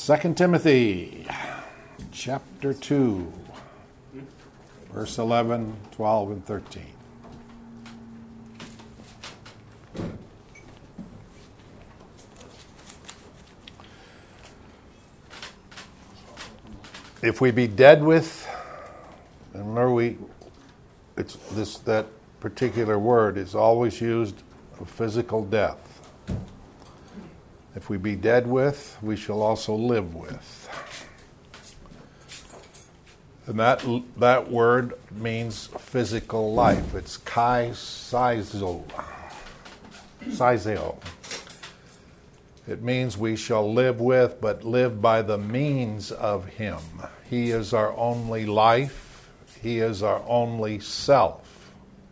2 Timothy chapter 2, verse 11, 12, and 13. If we be dead with, and remember that particular word is always used of physical death. If we be dead with, we shall also live with. And that word means physical life. It's kaisizo. It means we shall live with, but live by the means of Him. He is our only life. He is our only self.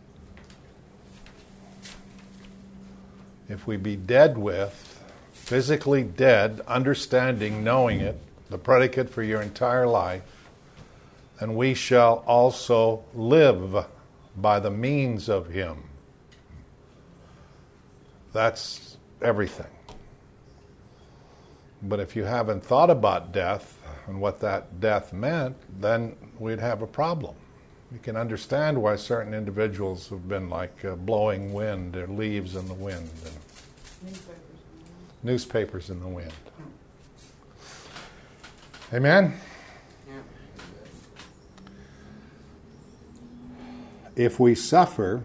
If we be dead with, physically dead, understanding, knowing it, the predicate for your entire life, and we shall also live by the means of Him. That's everything. But if you haven't thought about death and what that death meant, then we'd have a problem. You can understand why certain individuals have been like blowing wind or leaves in the wind. And newspapers in the wind. Amen? Yeah. If we suffer,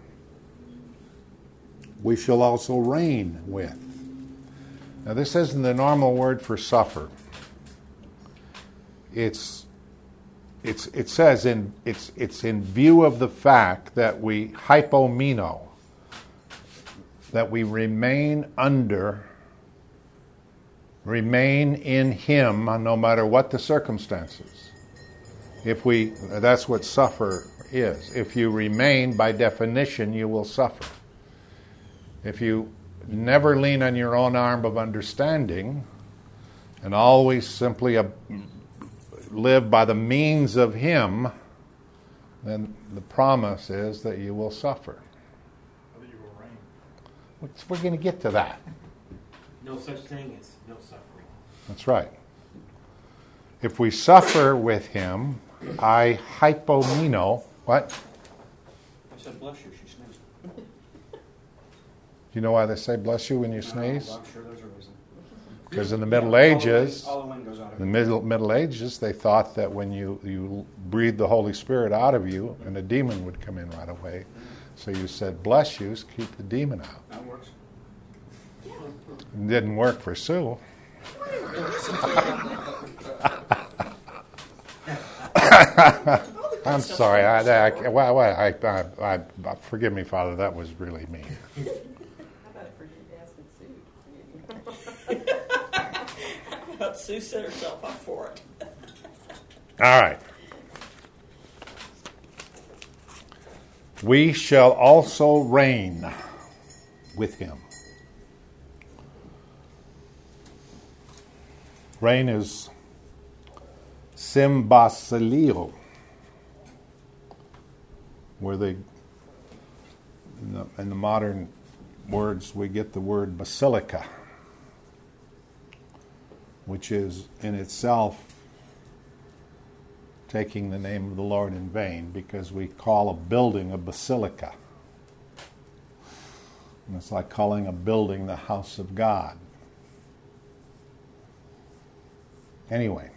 we shall also reign with. Now this isn't the normal word for suffer. It says it's in view of the fact that we hypomeno, that we remain in Him no matter what the circumstances. That's what suffer is. If you remain, by definition, you will suffer. If you never lean on your own arm of understanding and always simply live by the means of Him, then the promise is that you will suffer. That you will reign. We're going to get to that. No such thing as no suffering. That's right. If we suffer with Him, I hypomeno. What? I said bless you, she sneezed. Do you know why they say bless you when you sneeze? I'm sure there's a reason. Because in the Middle Ages, all the wind goes out of the Middle Ages, they thought that when you breathed the Holy Spirit out of you, and a demon would come in right away. So you said bless you, keep the demon out. That works. It didn't work for Sue. I'm sorry. Forgive me, Father. That was really mean. How about if we did ask Sue? How about Sue set herself up for it? All right. We shall also reign with Him. Reign is symbasilio, where in the modern words we get the word basilica, which is in itself taking the name of the Lord in vain, because we call a building a basilica. And it's like calling a building the house of God. Anyway,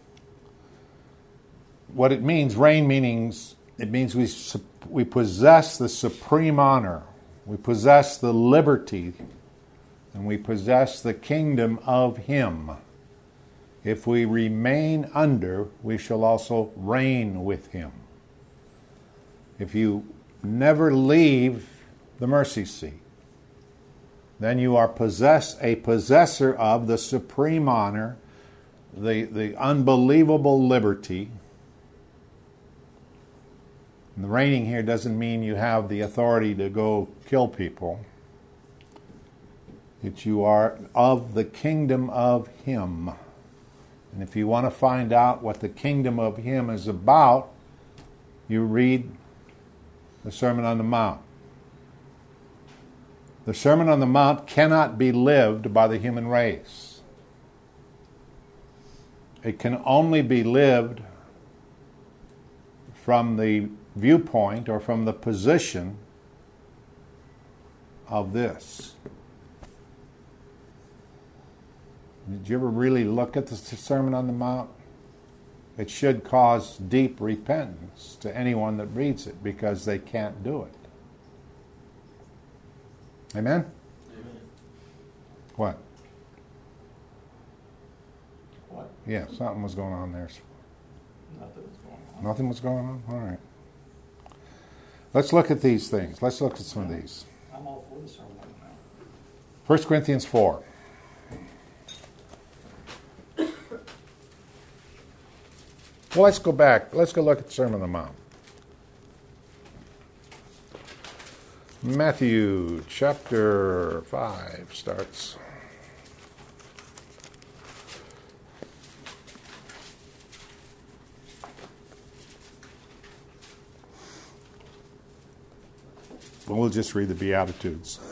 what it means, reign means, it means we possess the supreme honor, we possess the liberty, and we possess the kingdom of Him. If we remain under, we shall also reign with Him. If you never leave the mercy seat, then you are a possessor of the supreme honor, the unbelievable liberty. And the reigning here doesn't mean you have the authority to go kill people. It's you are of the kingdom of Him. And if you want to find out what the kingdom of Him is about, you read the Sermon on the Mount. The Sermon on the Mount cannot be lived by the human race. It can only be lived from the viewpoint or from the position of this. Did you ever really look at the Sermon on the Mount? It should cause deep repentance to anyone that reads it because they can't do it. Amen? Amen. What? What? Yeah, something was going on there. Nothing's going on. Nothing was going on? All right. Let's look at these things. Let's look at some of these. I'm all for the sermon now. 1 Corinthians 4. Well, let's go back. Let's go look at the Sermon on the Mount. Matthew chapter 5 starts. We'll just read the Beatitudes.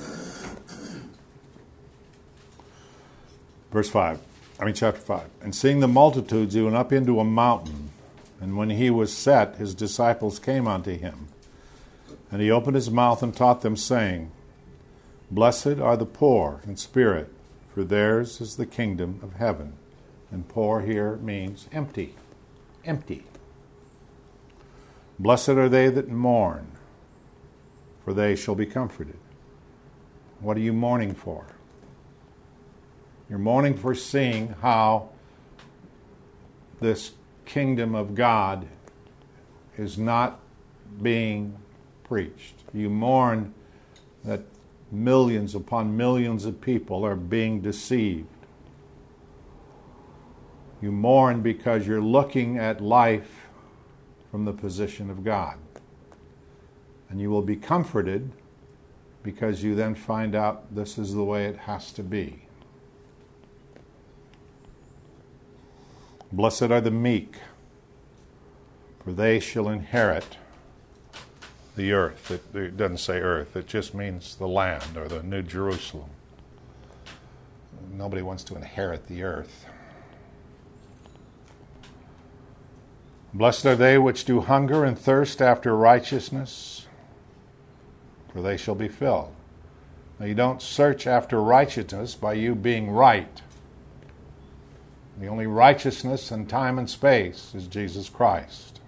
Chapter 5. And seeing the multitudes, he went up into a mountain. And when he was set, his disciples came unto him. And he opened his mouth and taught them, saying, Blessed are the poor in spirit, for theirs is the kingdom of heaven. And poor here means empty. Empty. Blessed are they that mourn, for they shall be comforted. What are you mourning for? You're mourning for seeing how this kingdom of God is not being preached. You mourn that millions upon millions of people are being deceived. You mourn because you're looking at life from the position of God. And you will be comforted because you then find out this is the way it has to be. Blessed are the meek, for they shall inherit the earth. It doesn't say earth, it just means the land or the New Jerusalem. Nobody wants to inherit the earth. Blessed are they which do hunger and thirst after righteousness, for they shall be filled. Now, you don't search after righteousness by you being right. The only righteousness in time and space is Jesus Christ.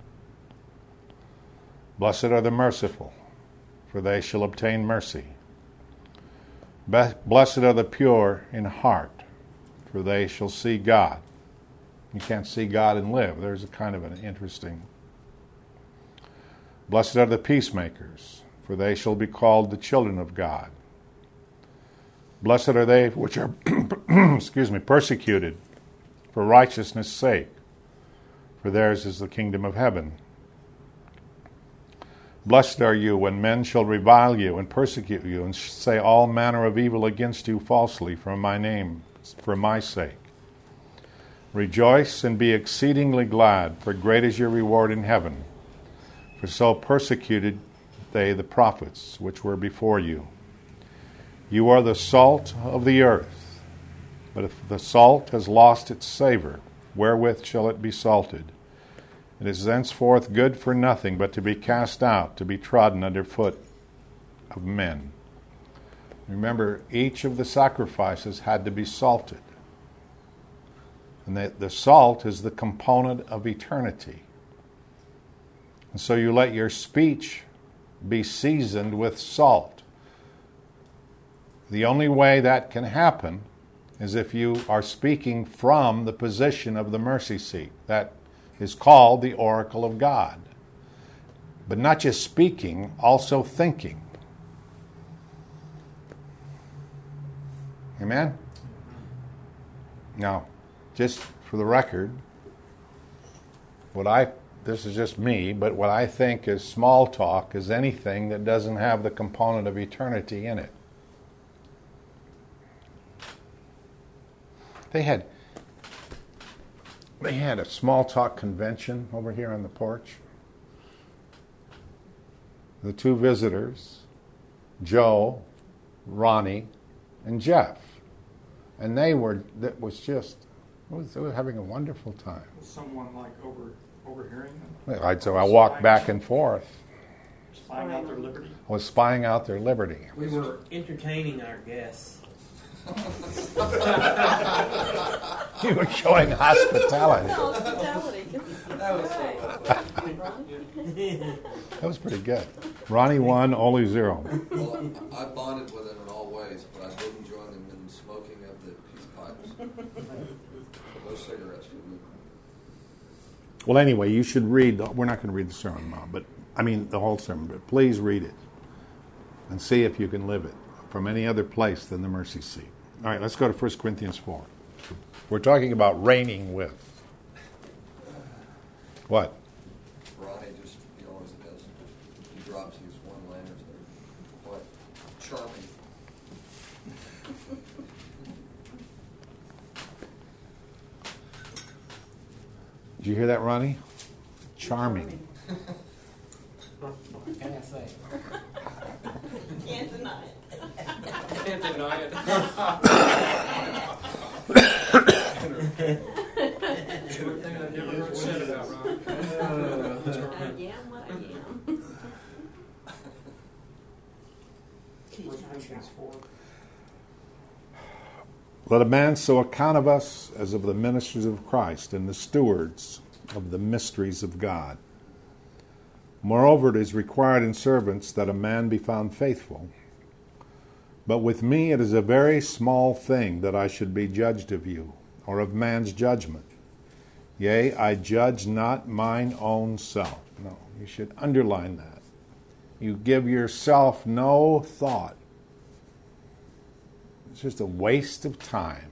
Blessed are the merciful, for they shall obtain mercy. Blessed are the pure in heart, for they shall see God. You can't see God and live. There's a kind of an interesting. Blessed are the peacemakers, for they shall be called the children of God. Blessed are they which are persecuted for righteousness' sake, for theirs is the kingdom of heaven. Blessed are you when men shall revile you and persecute you and say all manner of evil against you falsely for my sake. Rejoice and be exceedingly glad, for great is your reward in heaven. For so persecuted they the prophets which were before you. You are the salt of the earth. But if the salt has lost its savor, wherewith shall it be salted? It is thenceforth good for nothing but to be cast out, to be trodden under foot of men. Remember, each of the sacrifices had to be salted. And the salt is the component of eternity. And so you let your speech be seasoned with salt. The only way that can happen is if you are speaking from the position of the mercy seat. That is called the oracle of God. But not just speaking, also thinking. Amen? Now, just for the record, this is just me, but what I think is small talk is anything that doesn't have the component of eternity in it. They had a small talk convention over here on the porch. The two visitors, Joe, Ronnie, and Jeff. And They were having a wonderful time. Was someone like overhearing them? So I walked back and forth. Spying out their liberty? I was spying out their liberty. We were entertaining our guests. You were showing hospitality. Hospitality. That was That was pretty good. Ronnie 1, Oli 0. Well, I bonded with them in all ways, but I didn't join them in smoking of the peace pipes. No cigarettes for me. Well, anyway, you should read. We're not going to read the sermon, Mom, but I mean the whole sermon. But please read it and see if you can live it from any other place than the mercy seat. All right, let's go to 1 Corinthians 4. We're talking about reigning with. What? Ronnie just, he always does. He drops these one-liners that are quite charming. Did you hear that, Ronnie? Charming. What can I say? Can't deny it. Can't deny it. One thing I've never heard said about Ron. I am what I am. First Corinthians 4. Let a man so account of us as of the ministers of Christ and the stewards of the mysteries of God. Moreover, it is required in servants that a man be found faithful. But with me it is a very small thing that I should be judged of you, or of man's judgment. Yea, I judge not mine own self. No, you should underline that. You give yourself no thought. It's just a waste of time.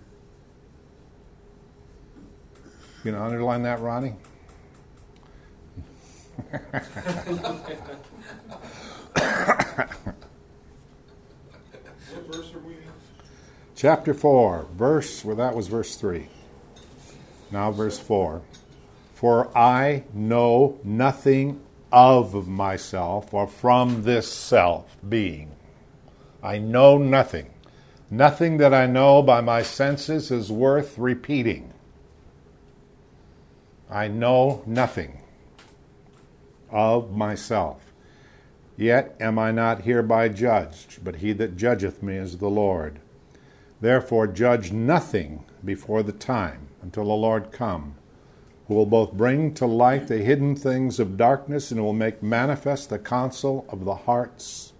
You know, underline that, Ronnie? What verse are we in? Chapter 4, that was verse 3. Now verse 4. For I know nothing of myself or from this self being. I know nothing. Nothing that I know by my senses is worth repeating. I know nothing of myself. Yet am I not hereby judged, but he that judgeth me is the Lord. Therefore judge nothing before the time, until the Lord come, who will both bring to light the hidden things of darkness, and will make manifest the counsels of the hearts.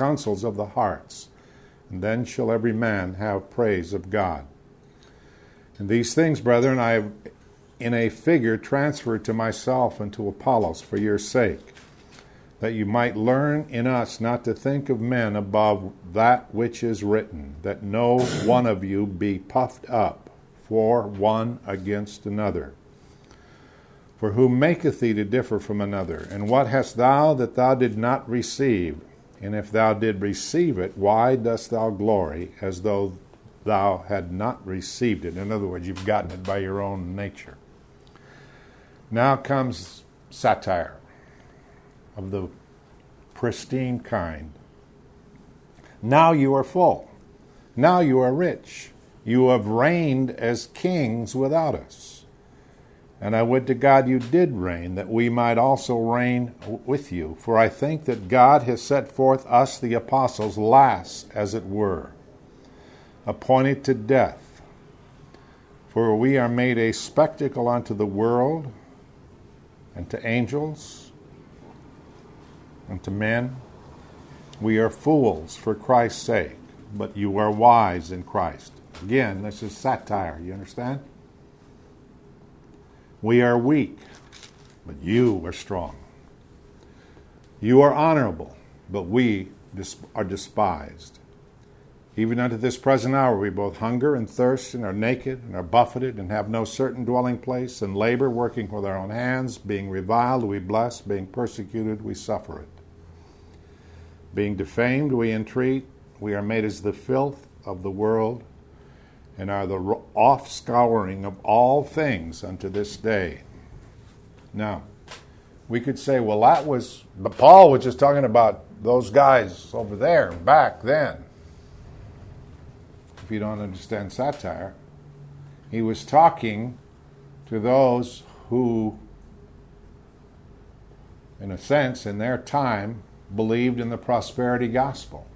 And then shall every man have praise of God. And these things, brethren, I have in a figure transferred to myself and to Apollos for your sake, that you might learn in us not to think of men above that which is written, that no one of you be puffed up for one against another. For who maketh thee to differ from another? And what hast thou that thou did not receive? And if thou did receive it, why dost thou glory as though thou had not received it? In other words, you've gotten it by your own nature. Now comes satire of the pristine kind. Now you are full. Now you are rich. You have reigned as kings without us. And I would to God you did reign, that we might also reign with you. For I think that God has set forth us, the apostles, last, as it were, appointed to death. For we are made a spectacle unto the world, and to angels, and to men. We are fools for Christ's sake, but you are wise in Christ. Again, this is satire, you understand? We are weak, but you are strong. You are honorable, but we are despised. Even unto this present hour we both hunger and thirst, and are naked, and are buffeted, and have no certain dwelling place, and labor, working with our own hands. Being reviled, we bless. Being persecuted, we suffer it. Being defamed, we entreat. We are made as the filth of the world, and are the offscouring of all things unto this day. Now, we could say, well, but Paul was just talking about those guys over there back then. If you don't understand satire, He was talking to those who, in a sense, in their time, believed in the prosperity gospel.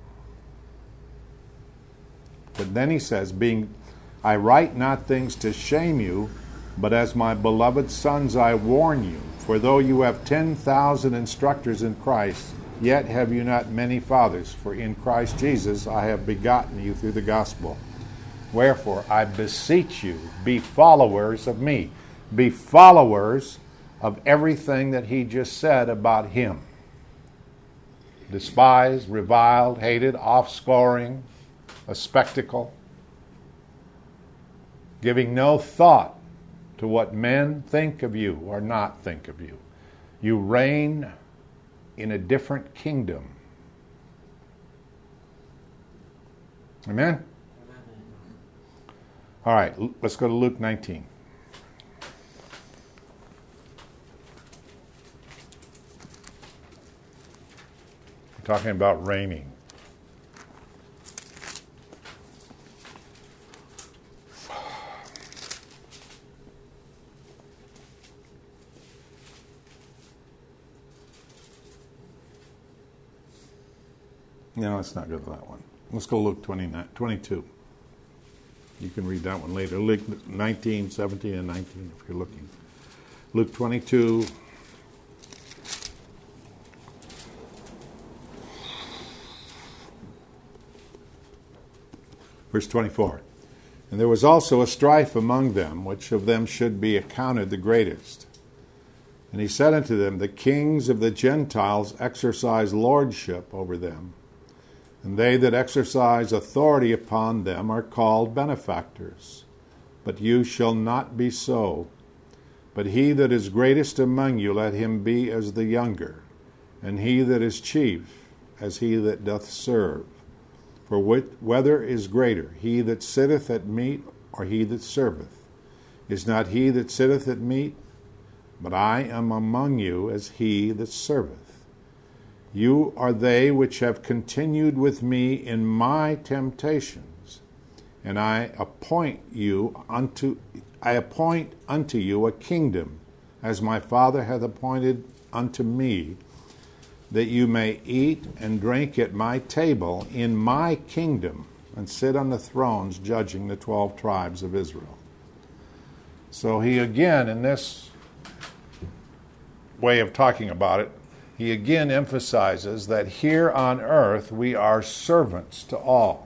But then he says, I write not things to shame you, but as my beloved sons I warn you. For though you have 10,000 instructors in Christ, yet have you not many fathers. For in Christ Jesus I have begotten you through the gospel. Wherefore I beseech you, be followers of me. Be followers of everything that he just said about him. Despised, reviled, hated, off-scoring, a spectacle. Giving no thought to what men think of you or not think of you. You reign in a different kingdom. Amen? All right, let's go to Luke 19. We're talking about reigning. No, let's not go to that one. Let's go Luke 22. You can read that one later. Luke 19, 17, and 19 if you're looking. Luke 22. Verse 24. And there was also a strife among them, which of them should be accounted the greatest. And he said unto them, the kings of the Gentiles exercise lordship over them, and they that exercise authority upon them are called benefactors. But you shall not be so. But he that is greatest among you, let him be as the younger, and he that is chief as he that doth serve. For whether is greater, he that sitteth at meat, or he that serveth? Is not he that sitteth at meat? But I am among you as he that serveth. You are they which have continued with me in my temptations, and I appoint unto you a kingdom, as my Father hath appointed unto me, that you may eat and drink at my table in my kingdom, and sit on the thrones judging the 12 tribes of Israel. So he again, in this way of talking about it, he again emphasizes that here on earth we are servants to all.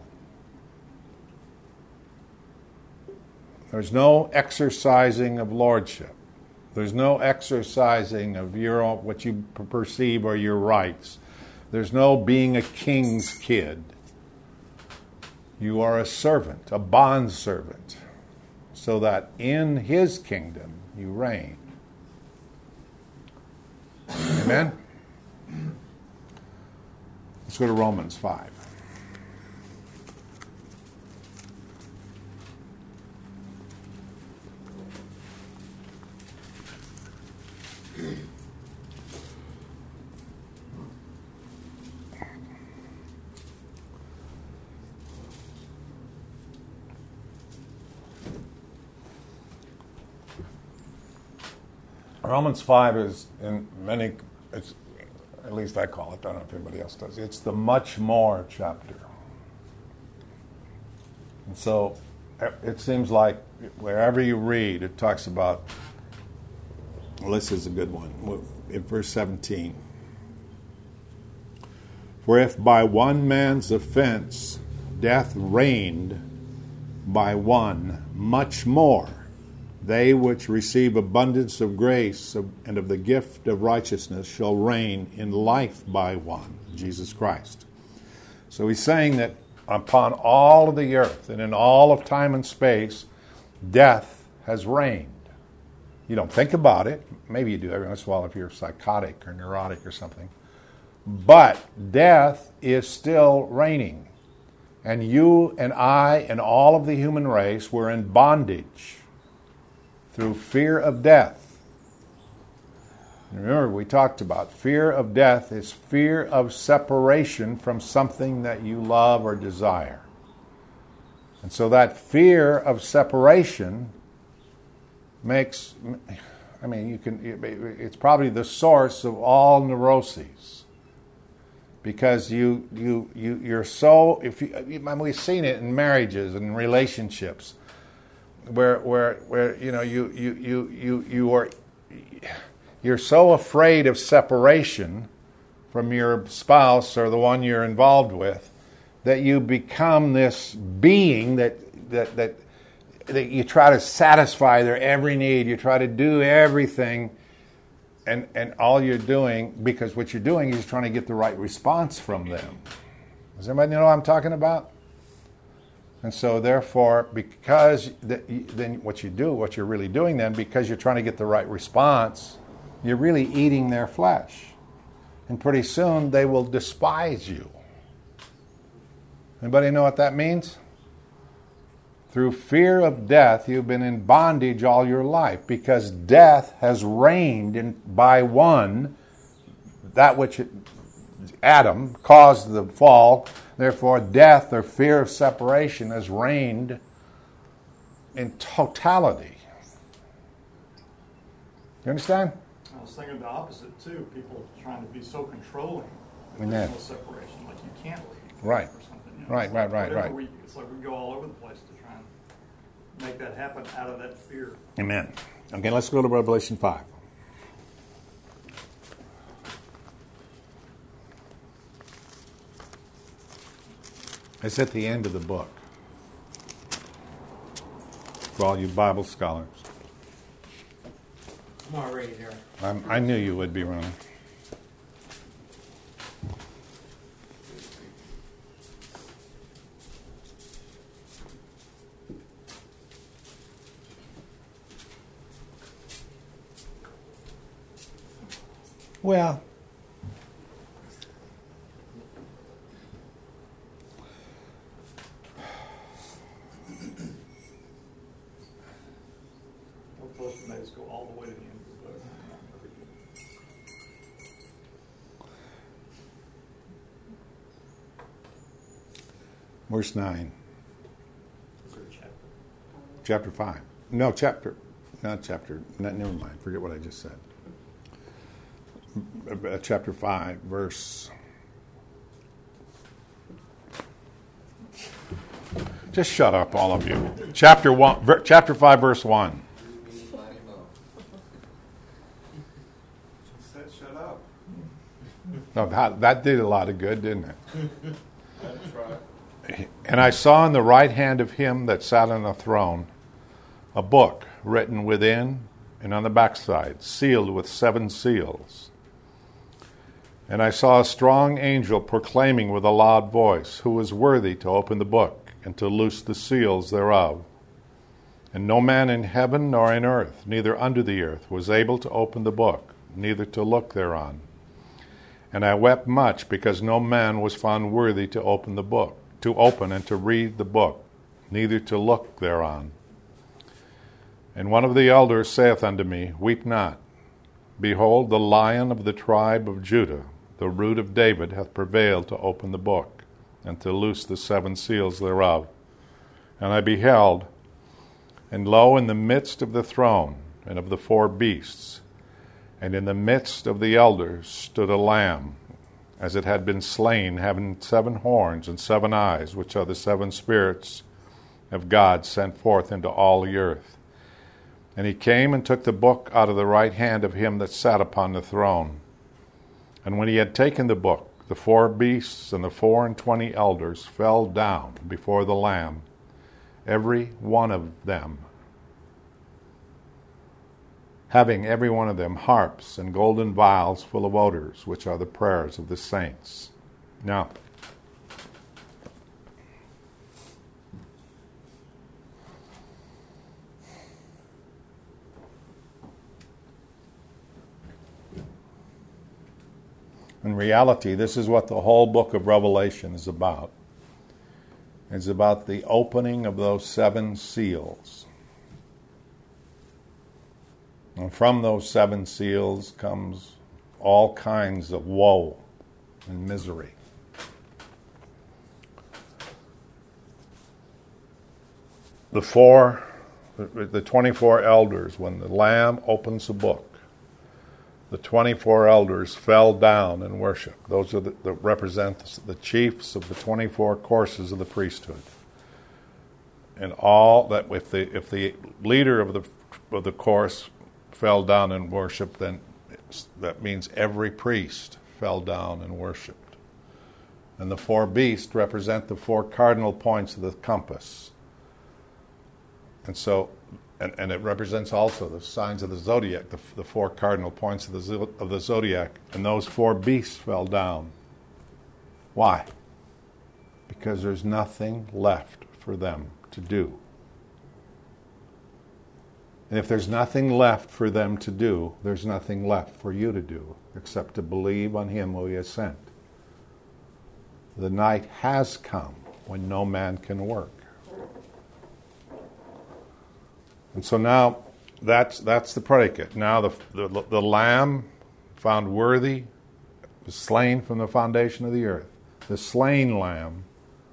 There's no exercising of lordship. There's no exercising of what you perceive are your rights. There's no being a king's kid. You are a servant, a bondservant, so that in his kingdom you reign. Amen? Let's go to Romans 5. Romans 5 is, in many, it's, at least I call it, I don't know if anybody else does, it's the much more chapter. And so it seems like wherever you read, it talks about, well, this is a good one, in verse 17. For if by one man's offense death reigned by one, much more they which receive abundance of grace and of the gift of righteousness shall reign in life by one, Jesus Christ. So he's saying that upon all of the earth and in all of time and space, death has reigned. You don't think about it. Maybe you do every once in a while if you're psychotic or neurotic or something. But death is still reigning. And you and I and all of the human race were in bondage through fear of death. Remember, we talked about fear of death is fear of separation from something that you love or desire. And so that fear of separation makes, I mean, it's probably the source of all neuroses. Because you're so, we've seen it in marriages and relationships where you're so afraid of separation from your spouse or the one you're involved with that you become this being that you try to satisfy their every need. You try to do everything, and all you're doing, because what you're doing is trying to get the right response from them. Does everybody know what I'm talking about? And so therefore, because then what you're really doing then, because you're trying to get the right response, you're really eating their flesh. And pretty soon they will despise you. Anybody know what that means? Through fear of death, you've been in bondage all your life, because death has reigned by one, that which Adam caused the fall. Therefore, death or fear of separation has reigned in totality. You understand? I was thinking the opposite too. People trying to be so controlling that Amen. there's no separation, like you can't leave. Right. Or something. Right. It's like we go all over the place to try and make that happen out of that fear. Amen. Okay, let's go to Revelation 5. It's at the end of the book for all you Bible scholars. I'm already there. I knew you would be, Ronnie. Well, We're supposed to make us go all the way to the end of the book. verse 9, Is there a chapter? chapter 5. Never mind, forget what I just said. Chapter 5, verse... Just shut up, all of you. Chapter 5, verse 1. Said shut up. No, that did a lot of good, didn't it? That's right. And I saw in the right hand of him that sat on the throne a book written within and on the backside, sealed with 7 seals. And I saw a strong angel proclaiming with a loud voice, who was worthy to open the book and to loose the seals thereof. And no man in heaven nor in earth, neither under the earth, was able to open the book, neither to look thereon. And I wept much, because no man was found worthy to open the book, to open and to read the book, neither to look thereon. And one of the elders saith unto me, Weep not. Behold, the Lion of the tribe of Judah, the root of David, hath prevailed to open the book, and to loose the 7 seals thereof. And I beheld, and lo, in the midst of the throne, and of the 4 beasts, and in the midst of the elders stood a lamb, as it had been slain, having 7 horns and 7 eyes, which are the 7 spirits of God sent forth into all the earth. And he came and took the book out of the right hand of him that sat upon the throne. And when he had taken the book, the 4 beasts and the 24 elders fell down before the Lamb, every one of them, having every one of them harps and golden vials full of odors, which are the prayers of the saints. Now, in reality, this is what the whole book of Revelation is about. It's about the opening of those 7 seals. And from those 7 seals comes all kinds of woe and misery. the 24 elders, when the Lamb opens the book, the 24 elders fell down and worshiped. Those are that represent the chiefs of the 24 courses of the priesthood. And all that, if the leader of the course fell down and worshiped, then that means every priest fell down and worshiped. And the 4 beasts represent the 4 cardinal points of the compass. And so, and it represents also the signs of the zodiac, the 4 cardinal points of the zodiac. And those 4 beasts fell down. Why? Because there's nothing left for them to do. And if there's nothing left for them to do, there's nothing left for you to do except to believe on Him who He has sent. The night has come when no man can work. And so now that's the predicate. Now the Lamb found worthy was slain from the foundation of the earth. The slain Lamb,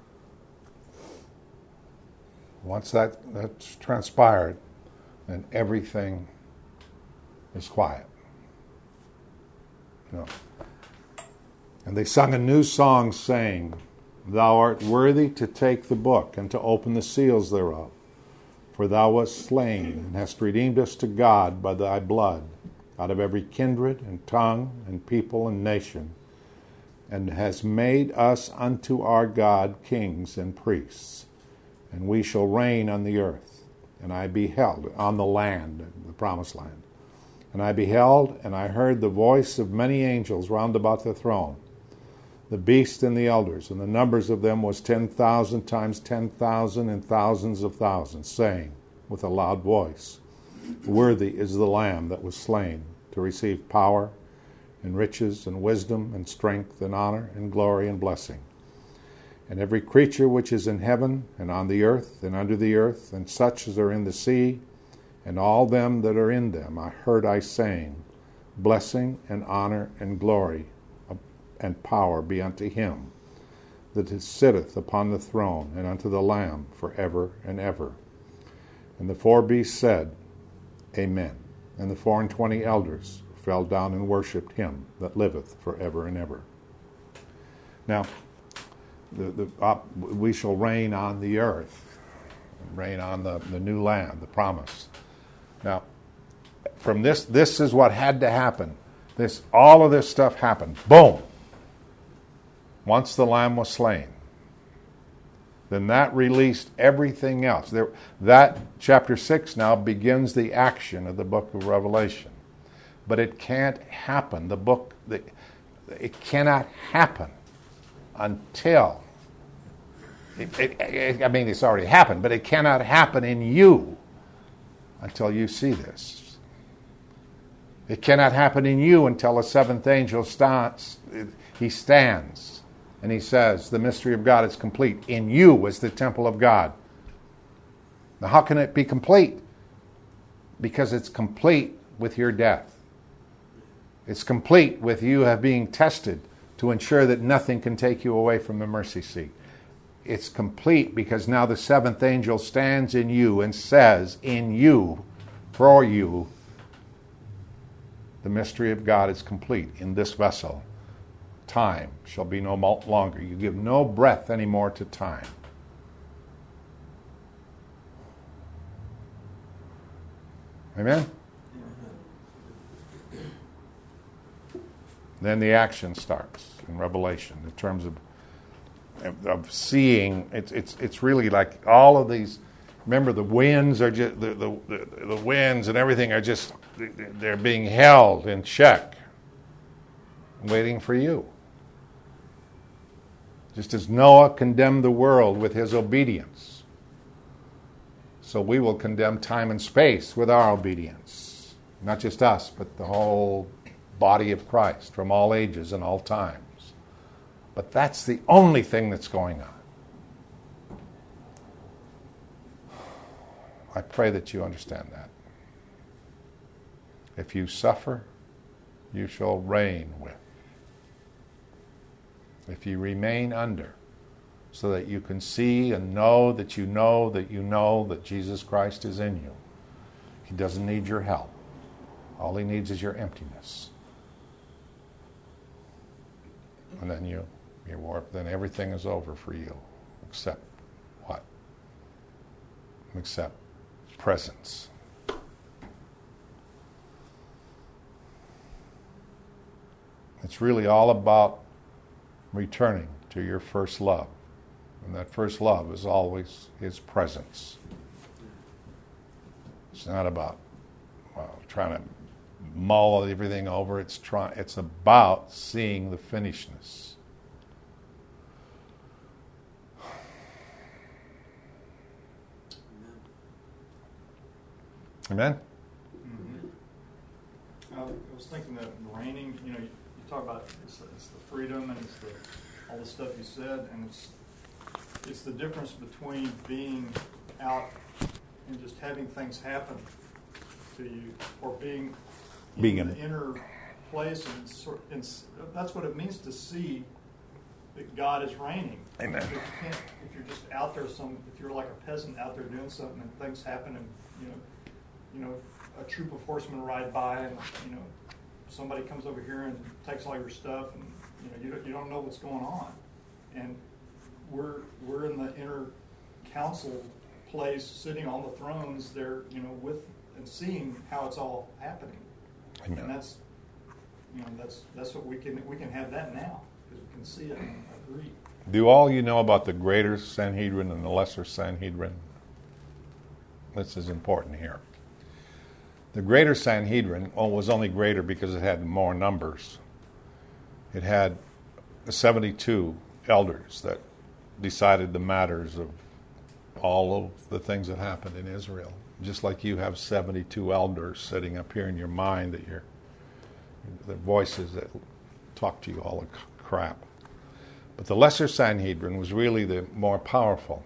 once that's transpired, then everything is quiet. You know. And they sung a new song, saying, Thou art worthy to take the book and to open the seals thereof. For thou wast slain, and hast redeemed us to God by thy blood, out of every kindred and tongue and people and nation, and hast made us unto our God kings and priests, and we shall reign on the earth. And I beheld, on the land, the promised land. And I beheld, and I heard the voice of many angels round about the throne, the beast and the elders, and the numbers of them was 10,000 times 10,000 and thousands of thousands, saying with a loud voice, Worthy is the Lamb that was slain to receive power and riches and wisdom and strength and honor and glory and blessing. And every creature which is in heaven and on the earth and under the earth, and such as are in the sea, and all them that are in them, I saying, Blessing and honor and glory and power be unto Him that sitteth upon the throne, and unto the Lamb forever and ever. And the 4 beasts said, Amen. And the 24 elders fell down and worshipped Him that liveth forever and ever. Now, we shall reign on the earth, reign on the new land, the promise. Now, from this is what had to happen. All of this stuff happened. Boom! Once the Lamb was slain, then that released everything else. That chapter 6 now begins the action of the book of Revelation. But it can't happen. It cannot happen until, it's already happened, but it cannot happen in you until you see this. It cannot happen in you until the 7th angel stands. He stands. And he says, the mystery of God is complete. In you is the temple of God. Now, how can it be complete? Because it's complete with your death. It's complete with you being tested to ensure that nothing can take you away from the mercy seat. It's complete because now the 7th angel stands in you and says, in you, for you, the mystery of God is complete in this vessel. Time shall be no longer. You give no breath anymore to time. Amen? Then the action starts in Revelation in terms of seeing. It's really like all of these. Remember, the winds are just the winds and everything are just, they're being held in check, waiting for you. Just as Noah condemned the world with his obedience, so we will condemn time and space with our obedience. Not just us, but the whole body of Christ from all ages and all times. But that's the only thing that's going on. I pray that you understand that. If you suffer, you shall reign with. If you remain under, so that you can see and know that you know that you know that Jesus Christ is in you. He doesn't need your help. All he needs is your emptiness. And then you warp, then everything is over for you. Except what? Except presence. It's really all about returning to your first love. And that first love is always His presence. It's not about trying to mull everything over. It's about seeing the finishedness. Amen? I was thinking that reigning, you talk about it's the freedom and it's all the stuff you said, and it's the difference between being out and just having things happen to you, or being in the inner place, and that's what it means to see that God is reigning. Amen. If you're just out there, if you're like a peasant out there doing something and things happen, and a troop of horsemen ride by, and somebody comes over here and takes all your stuff, and you don't know what's going on, and we're in the inner council place, sitting on the thrones there, with and seeing how it's all happening. Amen. And that's what we can have that now, because we can see it and agree. Do all you know about the greater Sanhedrin and the lesser Sanhedrin? This is important here. The greater Sanhedrin was only greater because it had more numbers. It had 72 elders that decided the matters of all of the things that happened in Israel. Just like you have 72 elders sitting up here in your mind, the voices that talk to you all the crap. But the lesser Sanhedrin was really the more powerful.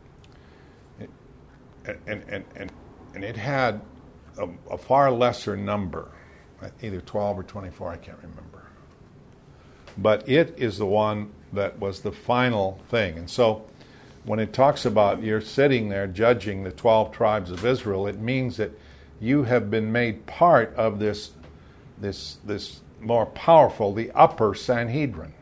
And it had a far lesser number, either 12 or 24, I can't remember. But it is the one that was the final thing. And so when it talks about you're sitting there judging the 12 tribes of Israel, it means that you have been made part of this more powerful, the upper Sanhedrin.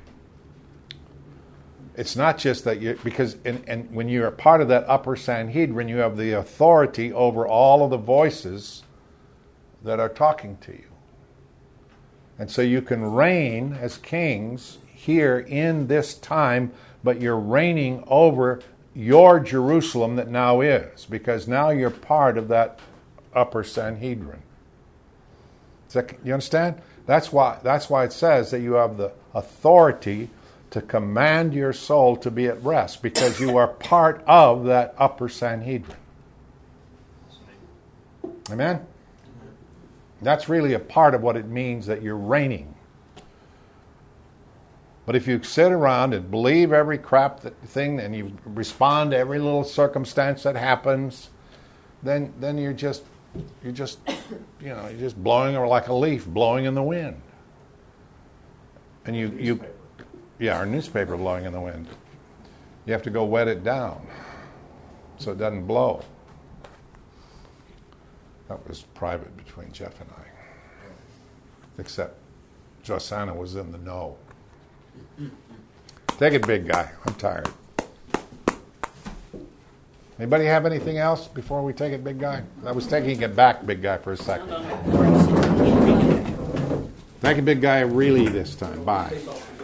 It's not just that because when you're a part of that upper Sanhedrin, you have the authority over all of the voices that are talking to you. And so you can reign as kings here in this time, but you're reigning over your Jerusalem that now is, because now you're part of that upper Sanhedrin. You understand? That's why it says that you have the authority to command your soul to be at rest, because you are part of that upper Sanhedrin. Amen? That's really a part of what it means that you're reigning. But if you sit around and believe every crap thing, and you respond to every little circumstance that happens, then you're just blowing like a leaf blowing in the wind. And our newspaper blowing in the wind. You have to go wet it down so it doesn't blow. That was private between Jeff and I. Except Josana was in the know. Take it, big guy. I'm tired. Anybody have anything else before we take it, big guy? I was taking it back, big guy, for a second. Thank you, big guy, really this time. Bye.